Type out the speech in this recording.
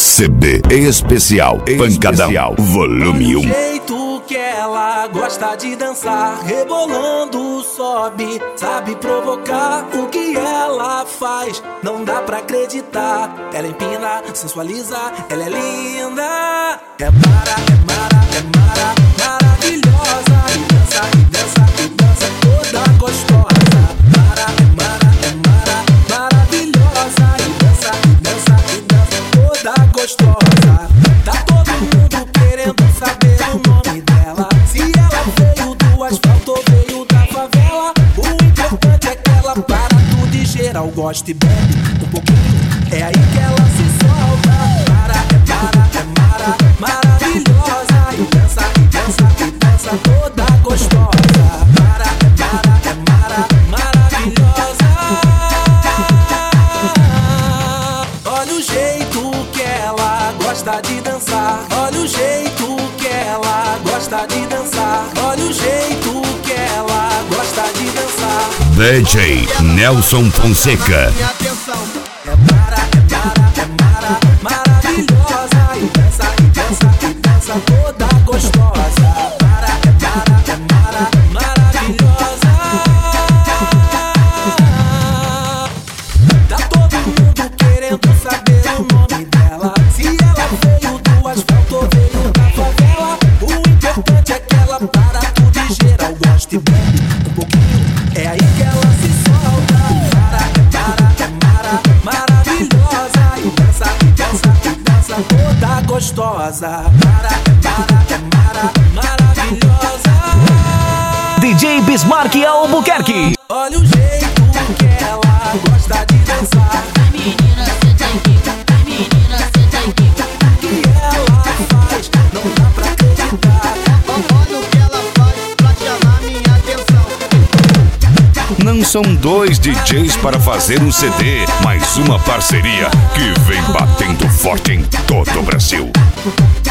CD especial Pancadão Volume 1. O jeito que ela gosta de dançar, rebolando sobe, sabe provocar. O que ela faz, não dá pra acreditar. Ela empina, sensualiza, ela é linda. É maravilhosa. E dança, e dança, e dança toda gostosa. Maravilhosa. E dança, e dança, e dança toda gostosa. Tá todo mundo querendo saber o nome dela. Se ela veio do asfalto ou veio da favela, o importante é que ela para tudo e geral gosta e bebe um pouquinho. É aí que ela se solta. Maravilhosa. E dança, e dança, e dança toda gostosa. Maravilhosa. Olha o jeito que ela gosta de dançar. Olha o jeito que ela gosta de dançar. Olha o jeito que ela gosta de dançar. DJ Nelson Fonseca. Maravilhosa. E dança, e dança, e dança toda gostosa. Maravilhosa. Tá todo mundo querendo saber o nome dela. Se ela veio do asfalto ou veio da favela, o importante é que ela para tudo e geral gosta e bebe um pouquinho. É aí que ela se solta. Maravilhosa. E dança, e dança, e dança toda gostosa. Maravilhosa. DJ Bismarck Albuquerque. Olha o jeito que ela gosta de dançar. Menina, senta aqui. Menina, senta aqui. O que ela faz, não dá pra acreditar. Olha o que ela faz pra chamar minha atenção. Não são dois DJs para fazer um CD, mas uma parceria que vem batendo forte em todo o Brasil.